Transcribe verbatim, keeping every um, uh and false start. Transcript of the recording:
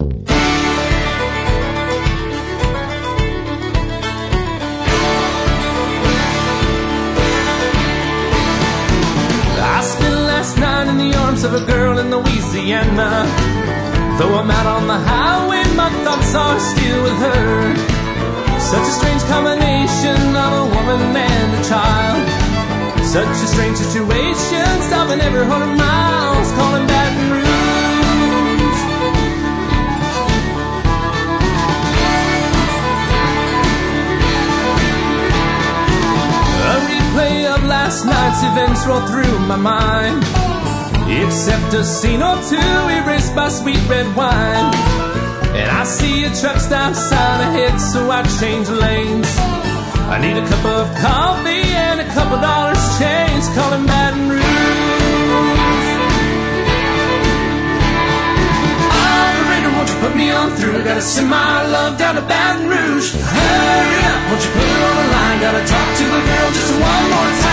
Of a girl in Louisiana. Though I'm out on the highway, my thoughts are still with her. Such a strange combination of a woman and a child. Such a strange situation, stopping every hundred miles, calling Baton Rouge. A replay of last night's events roll through my mind, except a scene or two erased by sweet red wine. And I see a truck stop sign ahead, so I change lanes. I need a cup of coffee and a couple dollars change, calling Baton Rouge. Operator, won't you put me on through? Gotta send my love down to Baton Rouge. Hurry up, won't you put her on the line? Gotta talk to the girl just one more time.